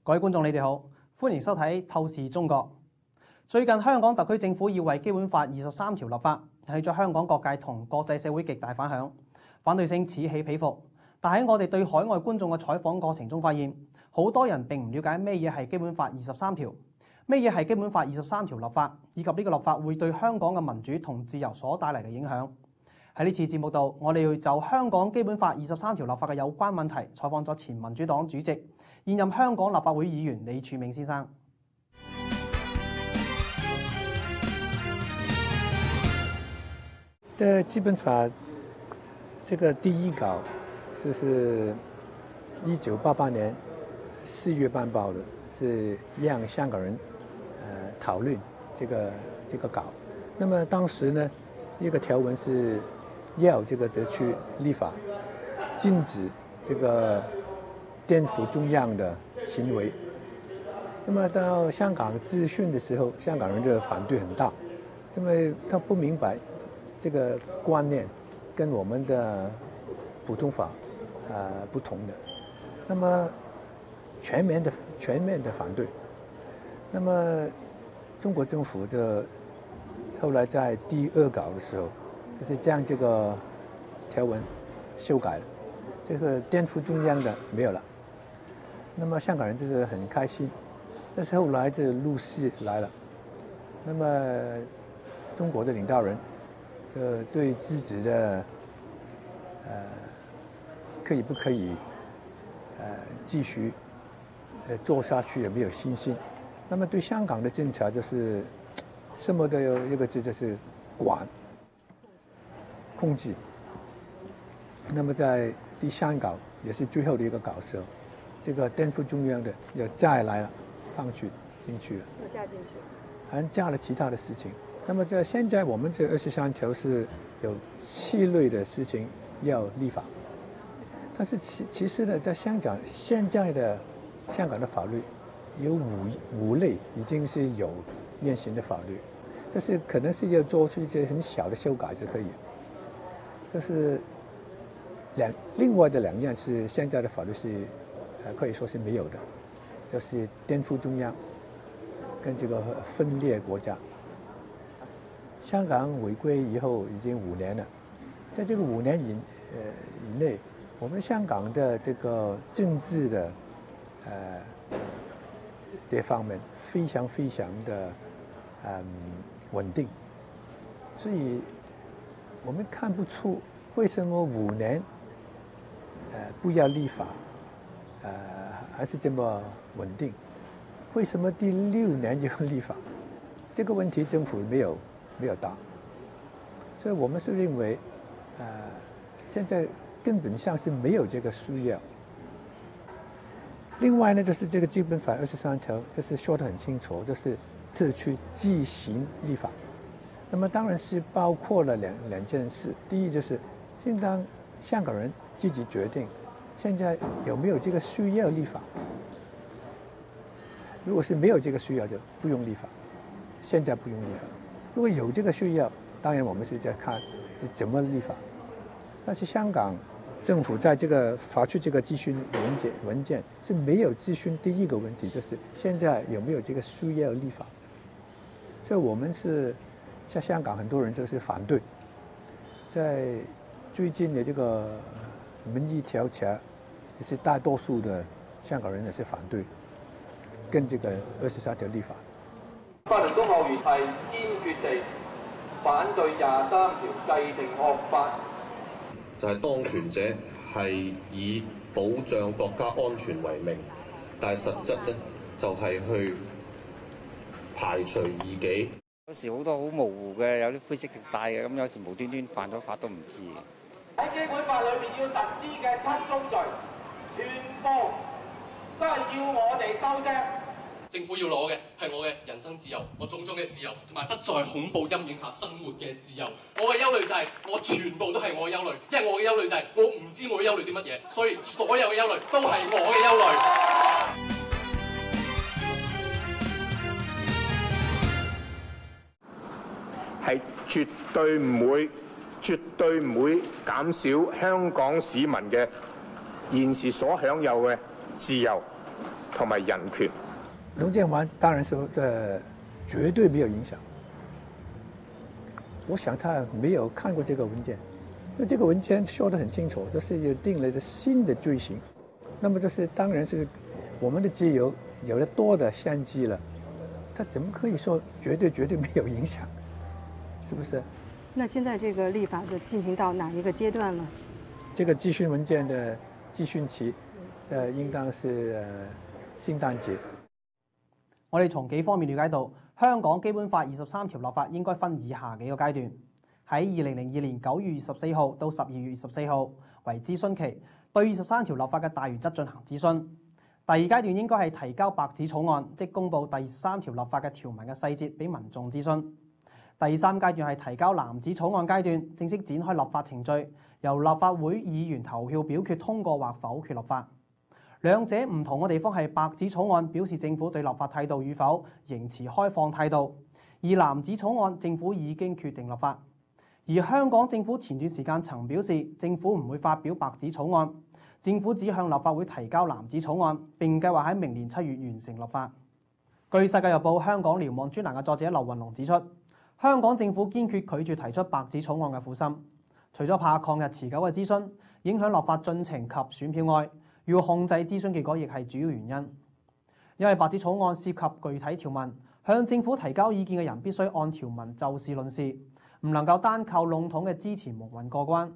各位觀眾，你哋好，歡迎收睇《透視中國》。最近香港特區政府要為基本法23條立法，引起咗香港各界同國際社會極大反響，反對聲此起彼伏。但喺我哋對海外觀眾嘅採訪過程中，發現好多人並唔了解咩嘢係基本法23條，咩嘢係基本法23條立法，以及呢個立法會對香港嘅民主同自由所帶嚟嘅影響。喺呢次節目度，我哋要就香港基本法23條立法嘅有關問題，採訪咗前民主黨主席、現任香港立法會議員李柱銘先生。 这基本法这个第一稿就是1988年4月颁布的，是让香港人讨论这个稿。那么当时呢，一个条文是要这个得去立法，禁止这个颠覆中央的行为。那么到香港咨询的时候，香港人的反对很大，因为他不明白这个观念跟我们的普通法不同的，那么全面的反对。那么中国政府后来在第二稿的时候，就是将这个条文修改了，这个颠覆中央的没有了。那么香港人就是很开心，但是后来这陆续来了，那么中国的领导人对自己的可以不可以继续做下去有没有信心？那么对香港的政策就是什么都有一个字，就是管、控制。那么在第三稿也是最后的一个稿时候，这个颠覆中央的又再来了，进去了， 又加进去， 还加了其他的事情。那么在现在我们这23条是有7类的事情要立法，但是其实呢，在香港现在的香港的法律有五类已经是有现行的法律，但是可能是要做出一些很小的修改就可以。就是另外的2样是现在的法律是可以说是没有的，就是颠覆中央跟这个分裂国家。香港回归以后已经5年了，在这个5年以内，我们香港的这个政治的这方面非常的稳定，所以我们看不出为什么5年不要立法还是这么稳定，为什么第6年要立法？这个问题政府没有答，所以我们是认为现在根本上是没有这个需要。另外呢，就是这个基本法23条，就是说得很清楚，就是特区自行立法。那么当然是包括了两件事，第一就是应当香港人自己决定现在有没有这个需要立法。如果是没有这个需要，就不用立法，现在不用立法。如果有这个需要，当然我们是在看怎么立法。但是香港政府在这个发出这个咨询文件是没有咨询第一个问题，就是现在有没有这个需要立法。所以我们是在香港很多人就是反对，在最近的这个民意调查，也是大多数的香港人也是反对跟这个23条立法。 法輪功學員係堅決地反對23條制定惡法， 就係當權者係以保障國家安全為名，但係實質咧就係去排除異己。 有時好多好模糊嘅，有啲灰色地帶嘅，咁有時無端端犯咗法都唔知嘅。 喺基本法裏面要實施嘅7宗罪，全部都係要我哋收聲。 政府要攞嘅係我嘅人身自由，我種種嘅自由，同埋不在恐怖陰影下生活嘅自由。我嘅憂慮就係我全部都係我嘅憂慮，因為我嘅憂慮就係我唔知我憂慮啲乜嘢，所以所有嘅憂慮都係我嘅憂慮。 係絕對唔會減少香港市民嘅現時所享有嘅自由同埋人權。 龙建华当然说绝对没有影响。我想他没有看过这个文件，因为这个文件说得很清楚，就是有定了一个新的罪行。那么这是当然是我们的自由有了多的限制了，他怎么可以说绝对没有影响？是不是？ 那现在这个立法的进行到哪一个阶段了？ 这个咨询文件的咨询期，应当是聖誕節。 我哋從幾方面了解到，香港基本法23條立法應該分以下幾個階段。喺2002年9月24號到12月24號為諮詢期，對23條立法嘅大原則進行諮詢。第二階段應該係提交白紙草案，即公佈第23條立法嘅條文嘅細節俾民眾諮詢。第三階段係提交藍紙草案階段，正式展開立法程序，由立法會議員投票表決通過或否決立法。兩者唔同嘅地方係白紙草案表示政府對立法態度與否仍持開放態度，而藍紙草案政府已經決定立法。而香港政府前段時間曾表示，政府唔會發表白紙草案，政府只向立法會提交藍紙草案，並計劃喺明年7月完成立法。據《世界日報》香港瞭望專欄嘅作者劉雲龍指出，香港政府堅決拒絕提出白紙草案嘅苦心，除咗怕曠日持久嘅諮詢影響立法進程及選票外，要控制諮詢結果亦係主要原因。因為白紙草案涉及具體條文，向政府提交意見嘅人必須按條文就事論事，唔能夠單靠籠統嘅支持蒙混過關。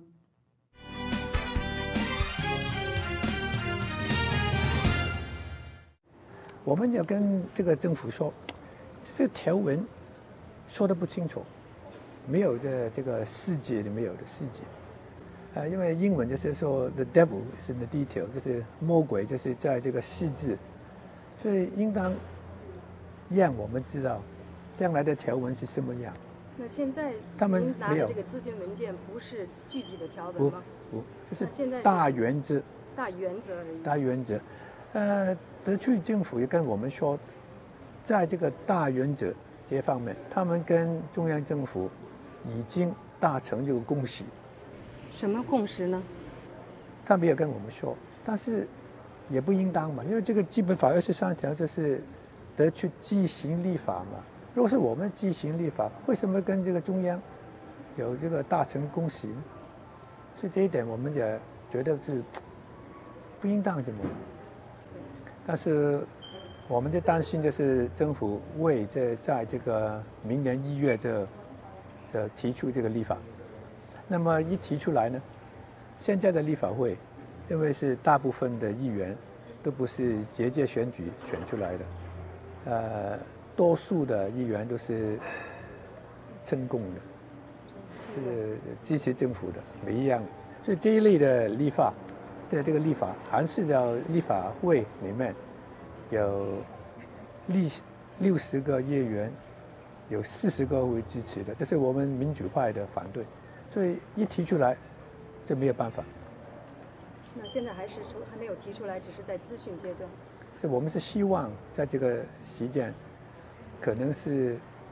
我們要跟這個政府說，這個條文說得不清楚，沒有這個細節裡沒有的細節。因為英文就是說 the devil is in the detail， 就是魔鬼就是在這個細緻，所以應當讓我們知道將來的條文是什麼樣。 那現在他們拿的這個諮詢文件不是具體的條文嗎？ 不，就是大原則。 大原則而已。 大原則。德區政府也跟我們說，在這個大原則這方面，他們跟中央政府已經達成這個共識。 什麼共識呢？ 他沒有跟我們說，但是也不應當嘛，因為這個基本法23條就是得去執行立法嘛。如果是我們執行立法，為什麼跟這個中央有這個達成共識呢？所以這一點我們也覺得是不應當這麼。但是我們的擔心就是政府為在這個明年1月這提出這個立法，那麼一提出來呢，現在的立法會因為是大部分的議員都不是直接選舉選出來的，多數的議員都是親共的，是支持政府的每一樣，所以這一類的立法。在這個立法，還是要立法會裡面有60個議員，有40個會支持的，這是我們民主派的反對，所以一提出來就沒有辦法。 那現在還沒有提出來，只是在諮詢階段。 是我們是希望在這個時間，可能是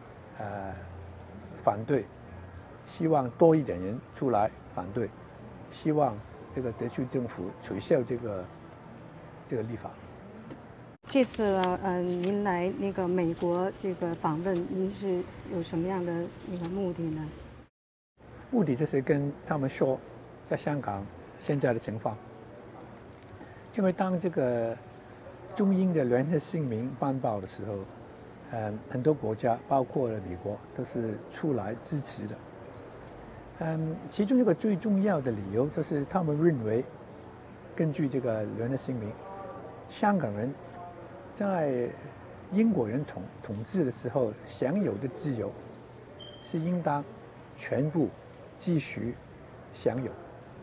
反對，希望多一點人出來反對，希望。這個德區政府取消這個立法。 這次您來那個美國這個訪問，您是有什麼樣的一個目的呢？ 目的就是跟他們說，在香港現在的情況，因為當這個中英的聯合聲明頒布的時候，很多國家，包括了美國，都是出來支持的。其中一個最重要的理由就是他們認為，根據這個聯合聲明，香港人在英國人統治的時候享有的自由，是應當全部繼續享有。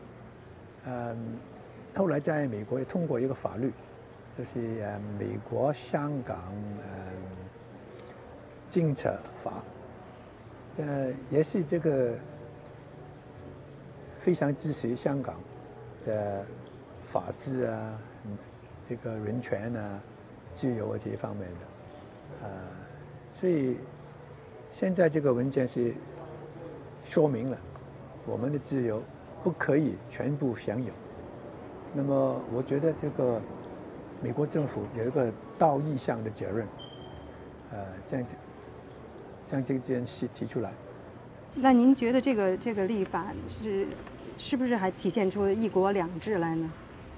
後來在美國也通過一個法律，就是美國香港政策法，也是這個。非常支持香港的法治啊，這個人權啊、自由啊這一方面的，所以現在這個文件是說明了我們的自由不可以全部享有。那麼我覺得這個美国政府有一个道义上的责任，将这件事提出来。 那您觉得这个立法是不是还体现出一国两制来呢？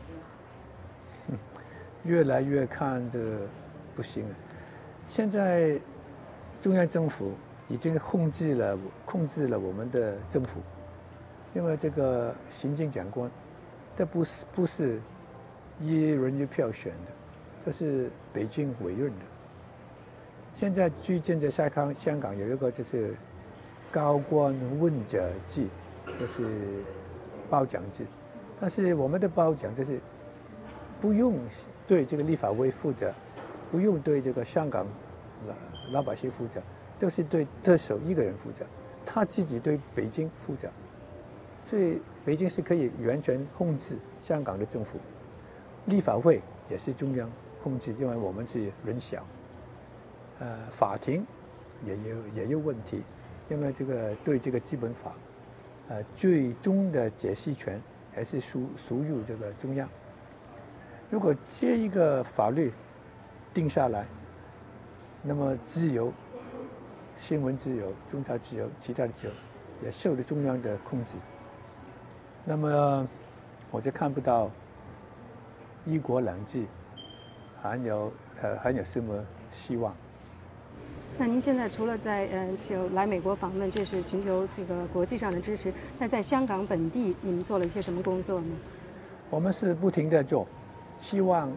越来越看这不行了。现在中央政府已经控制了我们的政府，因为这个行政长官，这不是一人一票选的，这是北京委任的。现在最近在香港有一个就是高官问责制，就是褒奖制，但是我们的褒奖就是不用对这个立法会负责，不用对这个香港老百姓负责，就是对特首一个人负责，他自己对北京负责，所以北京是可以完全控制香港的政府，立法会也是中央控制，因为我们是人小，法庭也有问题，因为这个对这个基本法，最终的解释权还是属于这个中央。如果这一个法律定下来，那么自由、新闻自由、宗教自由、其他的自由也受到中央的控制。那么我就看不到一国两制还有什么希望。 那您现在除了就来美国访问，这是寻求这个国际上的支持，那在香港本地你们做了一些什么工作呢？ 我们是不停地做，希望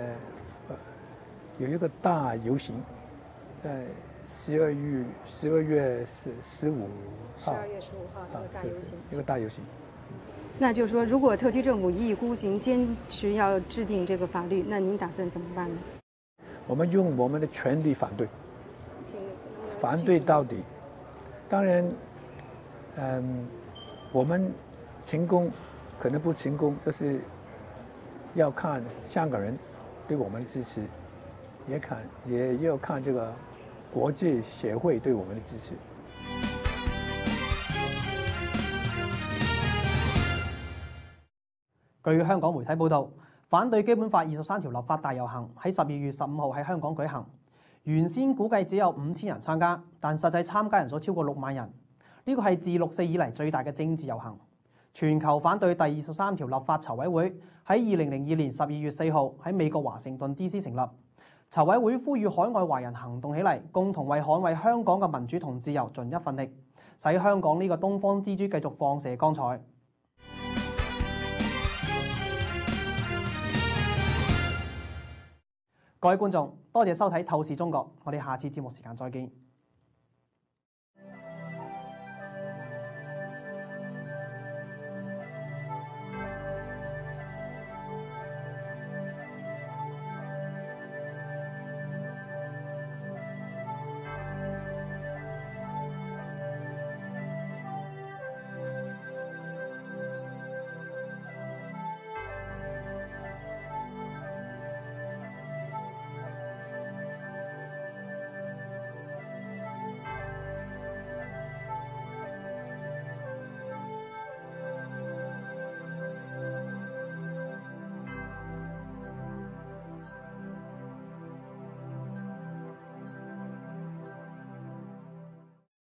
有一个大游行，在12月15号。 12月15号一个大游行。 一个大游行。 那就是说，如果特区政府一意孤行，坚持要制定这个法律，那您打算怎么办呢？ 我们用我们的权力反对，反对到底。当然，我们成功可能不成功，就是要看香港人对我们的支持，也要看这个国际协会对我们的支持。 據香港媒體報導，反對基本法23條立法大遊行喺12月15號喺香港舉行。原先估計只有5000人參加，但實際參加人數超過6萬人。呢個係自6·4以嚟最大嘅政治遊行。全球反對第23條立法籌委會喺2002年12月4號喺美國華盛頓 DC 成立。籌委會呼籲海外華人行動起嚟，共同為捍衛香港嘅民主同自由盡一份力，使香港呢個東方之珠繼續放射光彩。各位觀眾，多謝收睇《透視中國》，我哋下次節目時間再見。